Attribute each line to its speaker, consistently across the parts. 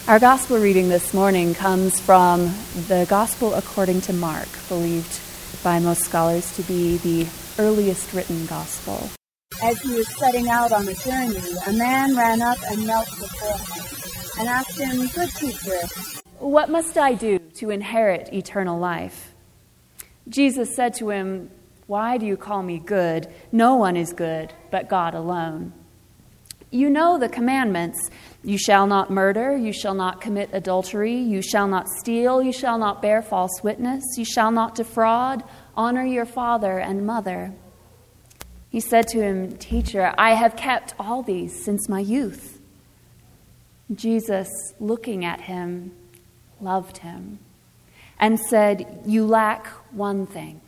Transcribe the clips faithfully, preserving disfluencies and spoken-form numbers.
Speaker 1: Our gospel reading this morning comes from the Gospel according to Mark, believed by most scholars to be the earliest written gospel.
Speaker 2: As he was setting out on a journey, a man ran up and knelt before him and asked him, "Good teacher,
Speaker 1: what must I do to inherit eternal life?" Jesus said to him, "Why do you call me good? No one is good but God alone. You know the commandments. You shall not murder, you shall not commit adultery, you shall not steal, you shall not bear false witness, you shall not defraud, honor your father and mother." He said to him, "Teacher, I have kept all these since my youth." Jesus, looking at him, loved him and said, "You lack one thing.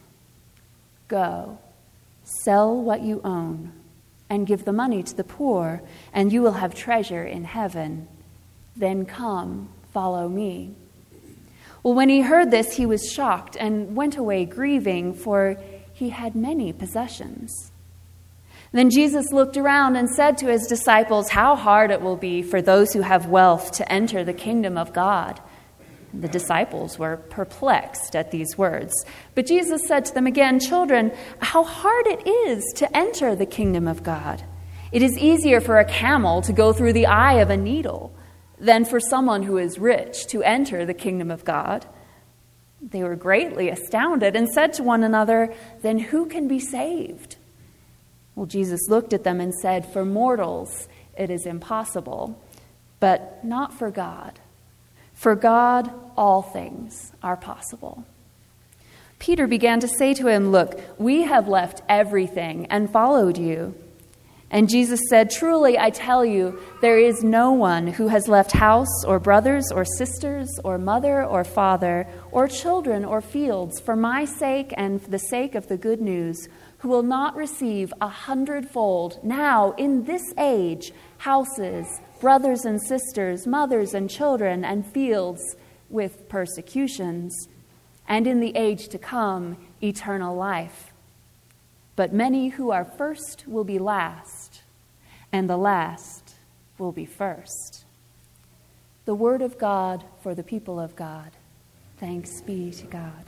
Speaker 1: Go, sell what you own and give the money to the poor, and you will have treasure in heaven. Then come, follow me." Well, when he heard this, he was shocked and went away grieving, for he had many possessions. Then Jesus looked around and said to his disciples, "How hard it will be for those who have wealth to enter the kingdom of God." The disciples were perplexed at these words. But Jesus said to them again, "Children, how hard it is to enter the kingdom of God. It is easier for a camel to go through the eye of a needle than for someone who is rich to enter the kingdom of God." They were greatly astounded and said to one another, "Then who can be saved?" Well, Jesus looked at them and said, "For mortals it is impossible, but not for God. For God, all things are possible." Peter began to say to him, "Look, we have left everything and followed you." And Jesus said, "Truly, I tell you, there is no one who has left house or brothers or sisters or mother or father or children or fields for my sake and for the sake of the good news, who will not receive a hundredfold now in this age houses, brothers and sisters, mothers and children, and fields with persecutions, and in the age to come, eternal life. But many who are first will be last, and the last will be first." The word of God for the people of God. Thanks be to God.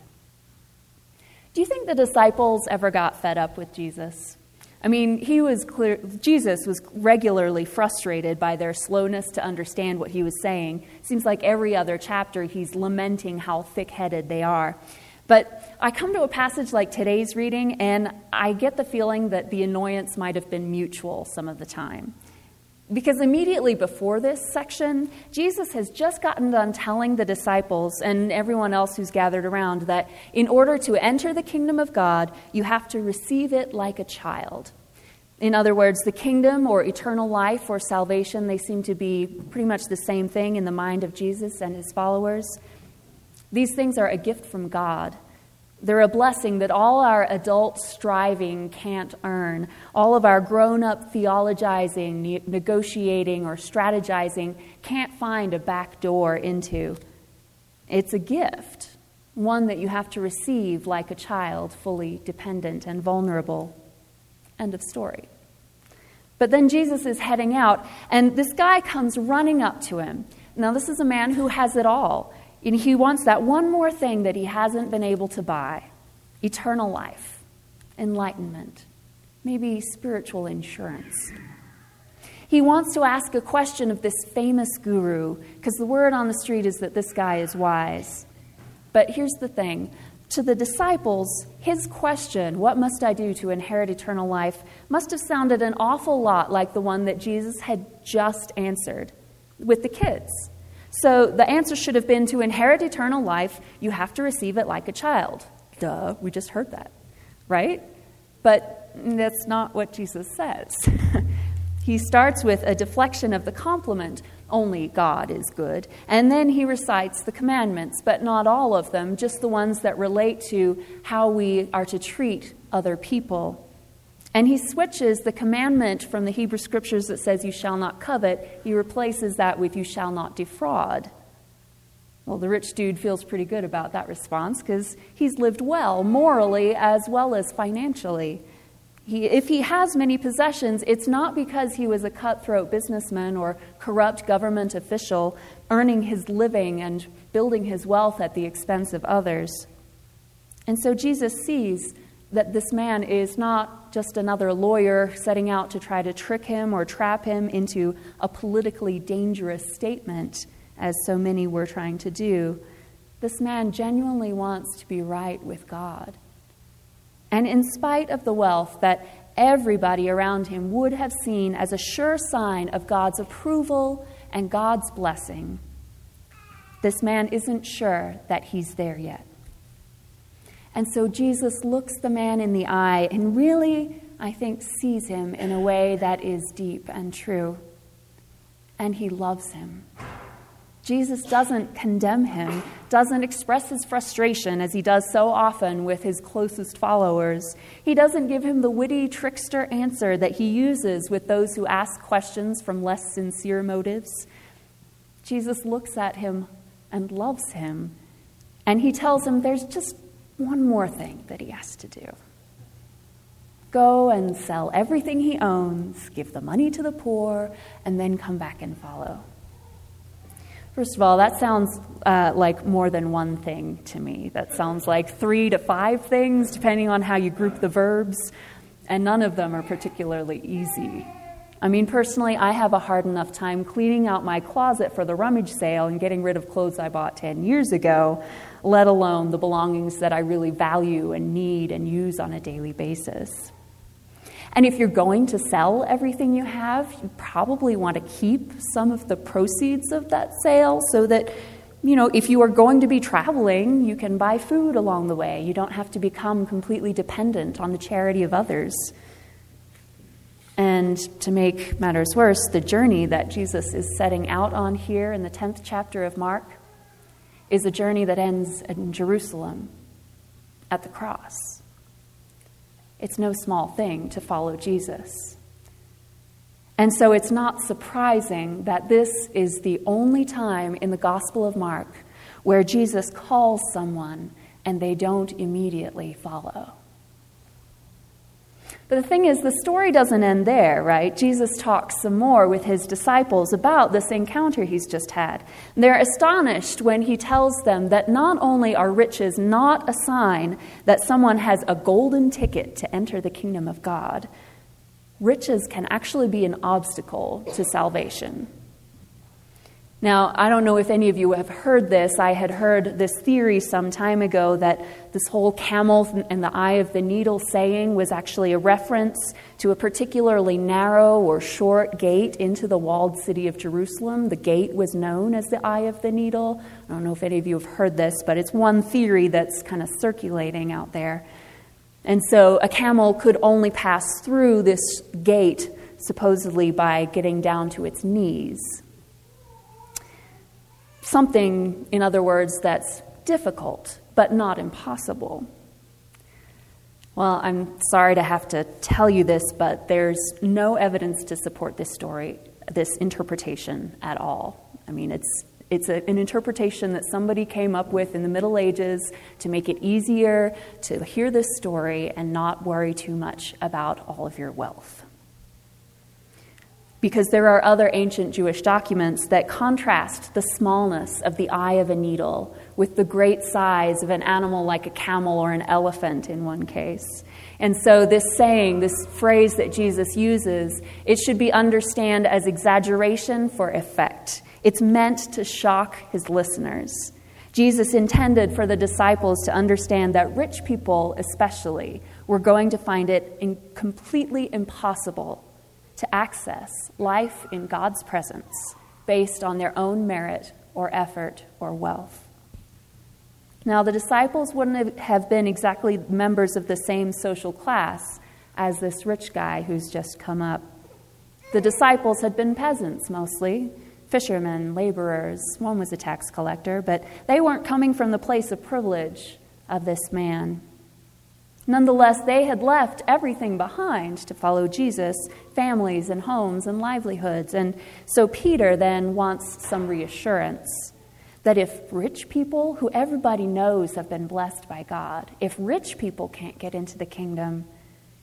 Speaker 1: Do you think the disciples ever got fed up with Jesus? I mean, he was clear, Jesus was regularly frustrated by their slowness to understand what he was saying. Seems like every other chapter he's lamenting how thick-headed they are. But I come to a passage like today's reading, and I get the feeling that the annoyance might have been mutual some of the time. Because immediately before this section, Jesus has just gotten done telling the disciples and everyone else who's gathered around that in order to enter the kingdom of God, you have to receive it like a child. In other words, the kingdom or eternal life or salvation, they seem to be pretty much the same thing in the mind of Jesus and his followers. These things are a gift from God. They're a blessing that all our adult striving can't earn. All of our grown-up theologizing, ne- negotiating, or strategizing can't find a back door into. It's a gift, one that you have to receive like a child, fully dependent and vulnerable. End of story. But then Jesus is heading out, and this guy comes running up to him. Now, this is a man who has it all. And he wants that one more thing that he hasn't been able to buy: eternal life, enlightenment, maybe spiritual insurance. He wants to ask a question of this famous guru, because the word on the street is that this guy is wise. But here's the thing. To the disciples, his question, "What must I do to inherit eternal life?" must have sounded an awful lot like the one that Jesus had just answered with the kids. So the answer should have been, to inherit eternal life, you have to receive it like a child. Duh, we just heard that, right? But that's not what Jesus says. He starts with a deflection of the compliment, "Only God is good," and then he recites the commandments, but not all of them, just the ones that relate to how we are to treat other people. And he switches the commandment from the Hebrew Scriptures that says you shall not covet, he replaces that with you shall not defraud. Well, the rich dude feels pretty good about that response because he's lived well, morally as well as financially. He, if he has many possessions, it's not because he was a cutthroat businessman or corrupt government official earning his living and building his wealth at the expense of others. And so Jesus sees that this man is not just another lawyer setting out to try to trick him or trap him into a politically dangerous statement, as so many were trying to do. This man genuinely wants to be right with God. And in spite of the wealth that everybody around him would have seen as a sure sign of God's approval and God's blessing, this man isn't sure that he's there yet. And so Jesus looks the man in the eye and really, I think, sees him in a way that is deep and true. And he loves him. Jesus doesn't condemn him, doesn't express his frustration as he does so often with his closest followers. He doesn't give him the witty trickster answer that he uses with those who ask questions from less sincere motives. Jesus looks at him and loves him, and he tells him there's just one more thing that he has to do. Go and sell everything he owns, give the money to the poor, and then come back and follow. First of all, that sounds uh, like more than one thing to me. That sounds like three to five things, depending on how you group the verbs, and none of them are particularly easy. I mean, personally, I have a hard enough time cleaning out my closet for the rummage sale and getting rid of clothes I bought ten years ago, let alone the belongings that I really value and need and use on a daily basis. And if you're going to sell everything you have, you probably want to keep some of the proceeds of that sale so that, you know, if you are going to be traveling, you can buy food along the way. You don't have to become completely dependent on the charity of others. And to make matters worse, the journey that Jesus is setting out on here in the tenth chapter of Mark is a journey that ends in Jerusalem at the cross. It's no small thing to follow Jesus. And so it's not surprising that this is the only time in the Gospel of Mark where Jesus calls someone and they don't immediately follow. But the thing is, the story doesn't end there, right? Jesus talks some more with his disciples about this encounter he's just had. They're astonished when he tells them that not only are riches not a sign that someone has a golden ticket to enter the kingdom of God, riches can actually be an obstacle to salvation. Now, I don't know if any of you have heard this. I had heard this theory some time ago that this whole camel and the eye of the needle saying was actually a reference to a particularly narrow or short gate into the walled city of Jerusalem. The gate was known as the eye of the needle. I don't know if any of you have heard this, but it's one theory that's kind of circulating out there. And so a camel could only pass through this gate supposedly by getting down to its knees. Something, in other words, that's difficult, but not impossible. Well, I'm sorry to have to tell you this, but there's no evidence to support this story, this interpretation at all. I mean, it's it's a, an interpretation that somebody came up with in the Middle Ages to make it easier to hear this story and not worry too much about all of your wealth. Because there are other ancient Jewish documents that contrast the smallness of the eye of a needle with the great size of an animal like a camel or an elephant in one case. And so this saying, this phrase that Jesus uses, it should be understood as exaggeration for effect. It's meant to shock his listeners. Jesus intended for the disciples to understand that rich people especially were going to find it in completely impossible to access life in God's presence based on their own merit or effort or wealth. Now, the disciples wouldn't have been exactly members of the same social class as this rich guy who's just come up. The disciples had been peasants mostly, fishermen, laborers. One was a tax collector, but they weren't coming from the place of privilege of this man. Nonetheless, they had left everything behind to follow Jesus, families and homes and livelihoods. And so Peter then wants some reassurance that if rich people, who everybody knows have been blessed by God, if rich people can't get into the kingdom,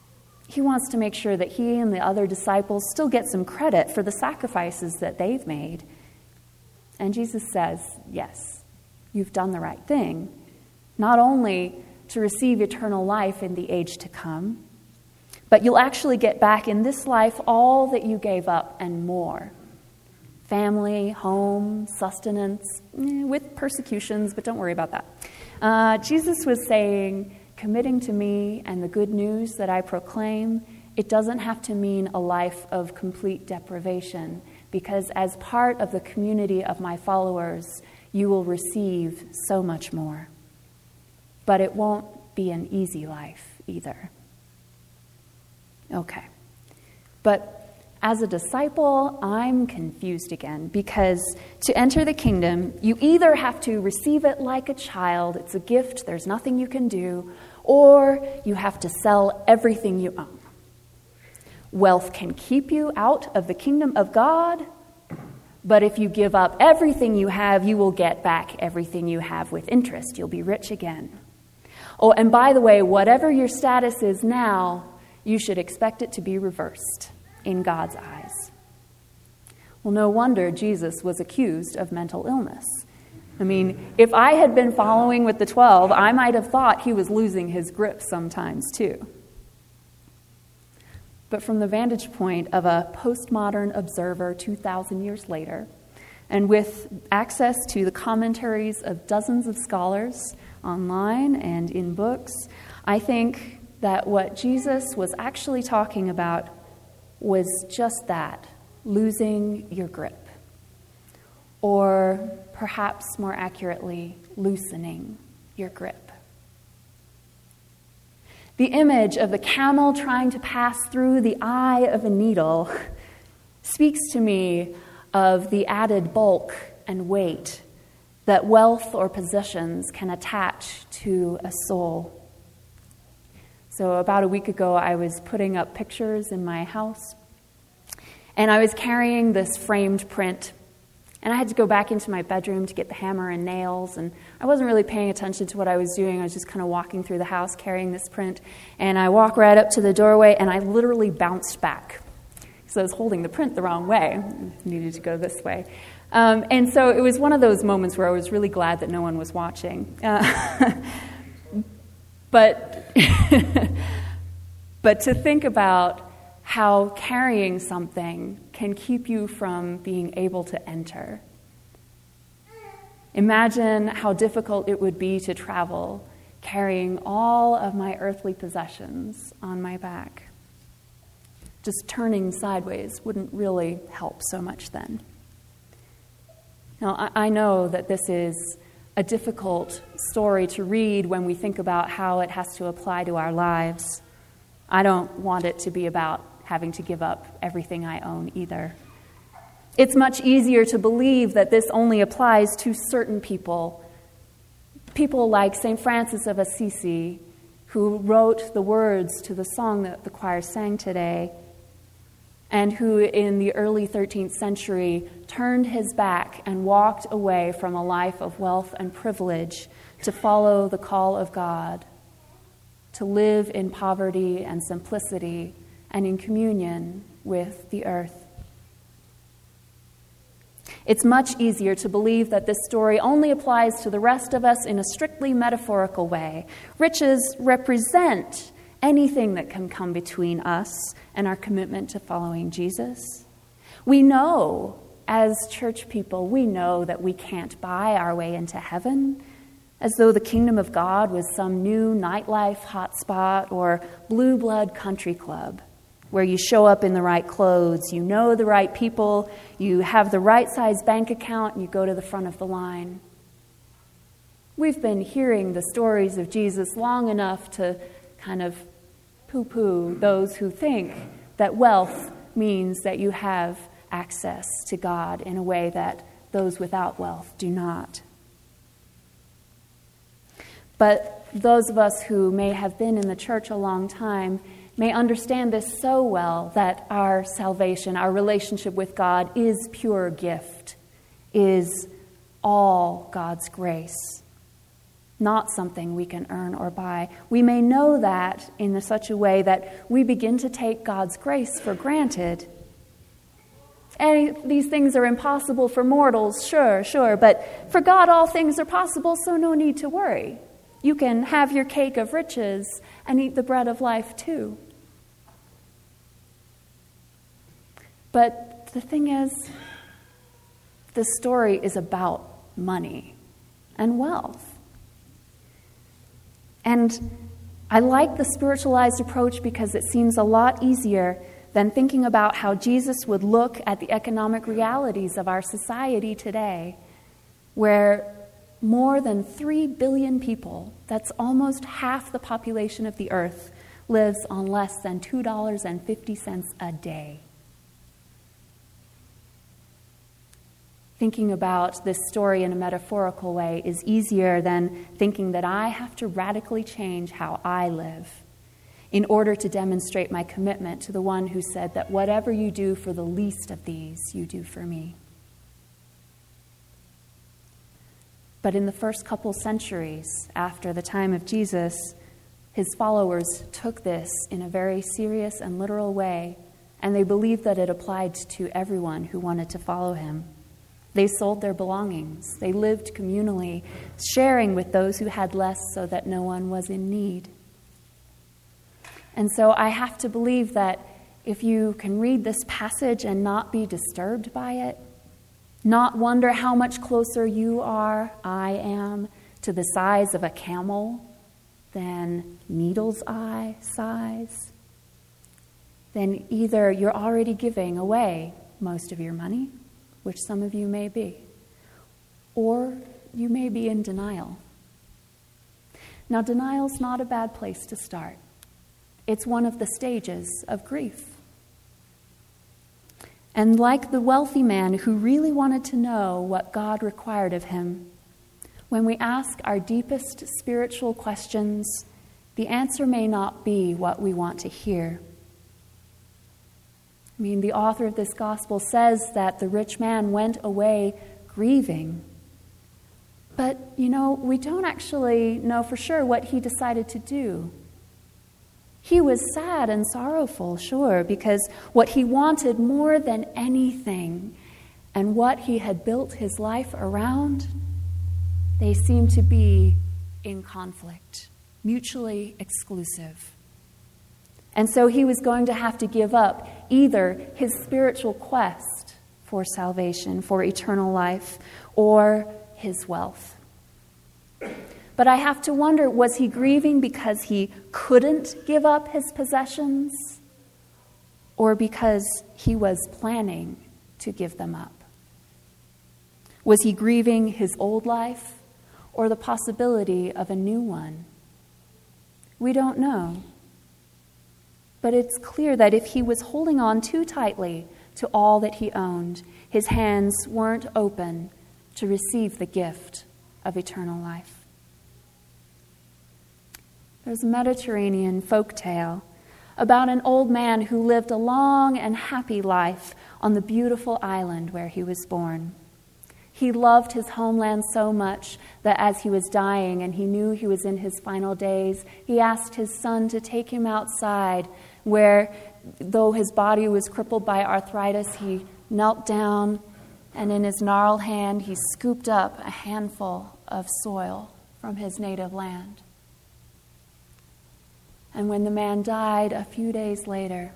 Speaker 1: he wants to make sure that he and the other disciples still get some credit for the sacrifices that they've made. And Jesus says, yes, you've done the right thing, not only to receive eternal life in the age to come, but you'll actually get back in this life all that you gave up and more. Family, home, sustenance, eh, with persecutions, but don't worry about that. Uh, Jesus was saying, committing to me and the good news that I proclaim, it doesn't have to mean a life of complete deprivation, because as part of the community of my followers, you will receive so much more. But it won't be an easy life either. Okay. But as a disciple, I'm confused again, because to enter the kingdom, you either have to receive it like a child, it's a gift, there's nothing you can do, or you have to sell everything you own. Wealth can keep you out of the kingdom of God, but if you give up everything you have, you will get back everything you have with interest. You'll be rich again. Oh, and by the way, whatever your status is now, you should expect it to be reversed in God's eyes. Well, no wonder Jesus was accused of mental illness. I mean, if I had been following with the twelve, I might have thought he was losing his grip sometimes too. But from the vantage point of a postmodern observer two thousand years later, and with access to the commentaries of dozens of scholars online and in books, I think that what Jesus was actually talking about was just that, losing your grip. Or perhaps more accurately, loosening your grip. The image of the camel trying to pass through the eye of a needle speaks to me of the added bulk and weight that wealth or possessions can attach to a soul. So about a week ago, I was putting up pictures in my house, and I was carrying this framed print, and I had to go back into my bedroom to get the hammer and nails, and I wasn't really paying attention to what I was doing. I was just kind of walking through the house carrying this print, and I walk right up to the doorway, and I literally bounced back. So I was holding the print the wrong way. I needed to go this way. Um, and so it was one of those moments where I was really glad that no one was watching. Uh, but, but to think about how carrying something can keep you from being able to enter. Imagine how difficult it would be to travel carrying all of my earthly possessions on my back. Just turning sideways wouldn't really help so much then. Now, I know that this is a difficult story to read when we think about how it has to apply to our lives. I don't want it to be about having to give up everything I own either. It's much easier to believe that this only applies to certain people. People like Saint Francis of Assisi, who wrote the words to the song that the choir sang today, and who in the early thirteenth century turned his back and walked away from a life of wealth and privilege to follow the call of God, to live in poverty and simplicity and in communion with the earth. It's much easier to believe that this story only applies to the rest of us in a strictly metaphorical way. Riches represent anything that can come between us and our commitment to following Jesus. We know, as church people, we know that we can't buy our way into heaven, as though the kingdom of God was some new nightlife hotspot or blue blood country club, where you show up in the right clothes, you know the right people, you have the right size bank account, and you go to the front of the line. We've been hearing the stories of Jesus long enough to kind of poo-poo those who think that wealth means that you have access to God in a way that those without wealth do not. But those of us who may have been in the church a long time may understand this so well that our salvation, our relationship with God is pure gift, is all God's grace. not something we can earn or buy. We may know that in such a way that we begin to take God's grace for granted. And these things are impossible for mortals, sure, sure, but for God all things are possible, so no need to worry. You can have your cake of riches and eat the bread of life too. But the thing is, the story is about money and wealth. And I like the spiritualized approach because it seems a lot easier than thinking about how Jesus would look at the economic realities of our society today, where more than three billion people, that's almost half the population of the earth, lives on less than two dollars and fifty cents a day. Thinking about this story in a metaphorical way is easier than thinking that I have to radically change how I live in order to demonstrate my commitment to the one who said that whatever you do for the least of these, you do for me. But in the first couple centuries after the time of Jesus, his followers took this in a very serious and literal way, and they believed that it applied to everyone who wanted to follow him. They sold their belongings. They lived communally, sharing with those who had less so that no one was in need. And so I have to believe that if you can read this passage and not be disturbed by it, not wonder how much closer you are, I am, to the size of a camel than needle's eye size, then either you're already giving away most of your money, which some of you may be, or you may be in denial. Now, denial's not a bad place to start. It's one of the stages of grief. And like the wealthy man who really wanted to know what God required of him, when we ask our deepest spiritual questions, the answer may not be what we want to hear. I mean, the author of this gospel says that the rich man went away grieving. But, you know, we don't actually know for sure what he decided to do. He was sad and sorrowful, sure, because what he wanted more than anything and what he had built his life around, they seemed to be in conflict, mutually exclusive. And so he was going to have to give up either his spiritual quest for salvation, for eternal life, or his wealth. But I have to wonder, was he grieving because he couldn't give up his possessions, or because he was planning to give them up? Was he grieving his old life, or the possibility of a new one? We don't know. But it's clear that if he was holding on too tightly to all that he owned, his hands weren't open to receive the gift of eternal life. There's a Mediterranean folk tale about an old man who lived a long and happy life on the beautiful island where he was born. He loved his homeland so much that as he was dying and he knew he was in his final days, he asked his son to take him outside where, though his body was crippled by arthritis, he knelt down and in his gnarled hand he scooped up a handful of soil from his native land. And when the man died a few days later,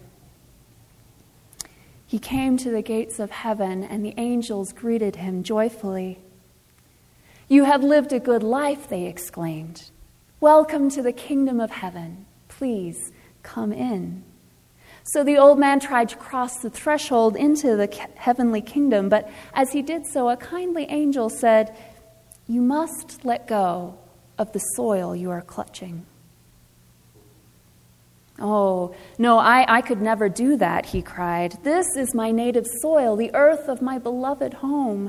Speaker 1: he came to the gates of heaven and the angels greeted him joyfully. "You have lived a good life," they exclaimed. "Welcome to the kingdom of heaven. Please come in." So the old man tried to cross the threshold into the heavenly kingdom, but as he did so, a kindly angel said, "You must let go of the soil you are clutching." "Oh, no, I, I could never do that," he cried. "This is my native soil, the earth of my beloved home."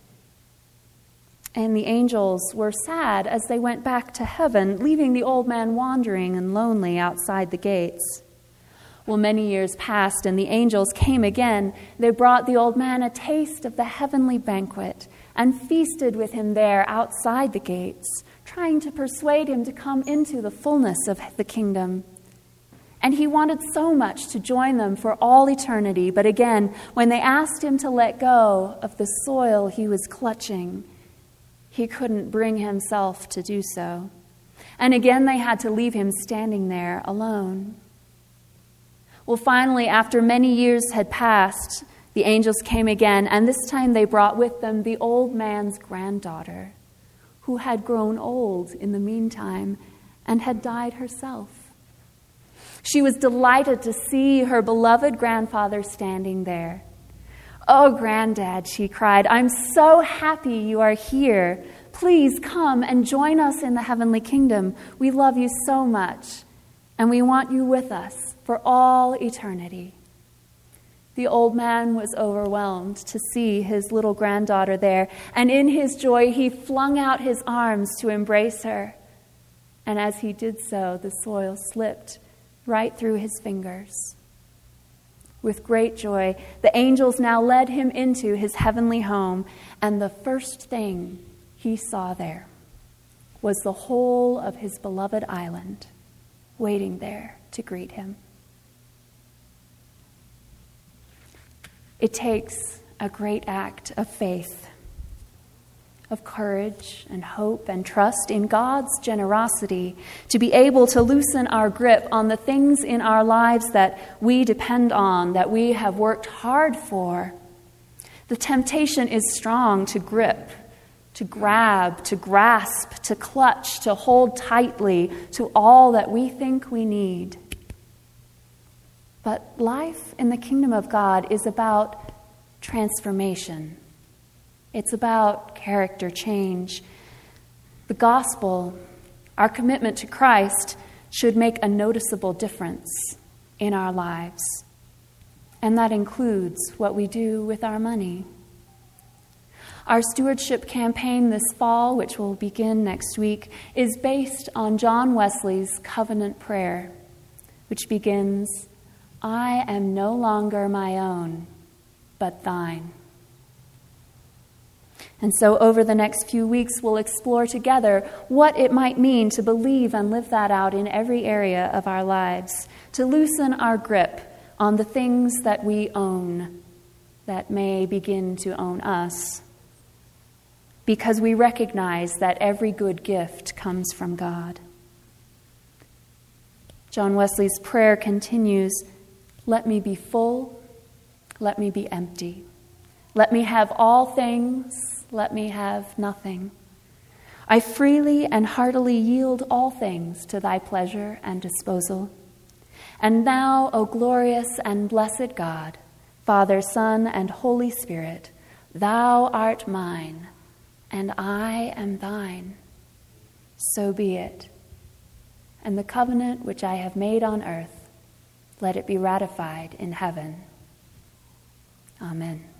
Speaker 1: And the angels were sad as they went back to heaven, leaving the old man wandering and lonely outside the gates. Well, many years passed, and the angels came again. They brought the old man a taste of the heavenly banquet, and feasted with him there outside the gates, trying to persuade him to come into the fullness of the kingdom. And he wanted so much to join them for all eternity, but again, when they asked him to let go of the soil he was clutching, he couldn't bring himself to do so. And again, they had to leave him standing there alone. Well, finally, after many years had passed, the angels came again, and this time they brought with them the old man's granddaughter, who had grown old in the meantime and had died herself. She was delighted to see her beloved grandfather standing there. "Oh, Granddad," she cried, "I'm so happy you are here. Please come and join us in the heavenly kingdom. We love you so much, and we want you with us for all eternity." The old man was overwhelmed to see his little granddaughter there, and in his joy he flung out his arms to embrace her. And as he did so, the soil slipped right through his fingers. With great joy, the angels now led him into his heavenly home, and the first thing he saw there was the whole of his beloved island waiting there to greet him. It takes a great act of faith, of courage and hope and trust in God's generosity to be able to loosen our grip on the things in our lives that we depend on, that we have worked hard for. The temptation is strong to grip, to grab, to grasp, to clutch, to hold tightly to all that we think we need. But life in the kingdom of God is about transformation. It's about character change. The gospel, our commitment to Christ, should make a noticeable difference in our lives. And that includes what we do with our money. Our stewardship campaign this fall, which will begin next week, is based on John Wesley's covenant prayer, which begins, "I am no longer my own, but thine." And so over the next few weeks, we'll explore together what it might mean to believe and live that out in every area of our lives, to loosen our grip on the things that we own that may begin to own us, because we recognize that every good gift comes from God. John Wesley's prayer continues, "Let me be full, let me be empty. Let me have all things, let me have nothing. I freely and heartily yield all things to thy pleasure and disposal. And thou, O glorious and blessed God, Father, Son, and Holy Spirit, thou art mine, and I am thine. So be it. And the covenant which I have made on earth, let it be ratified in heaven. Amen."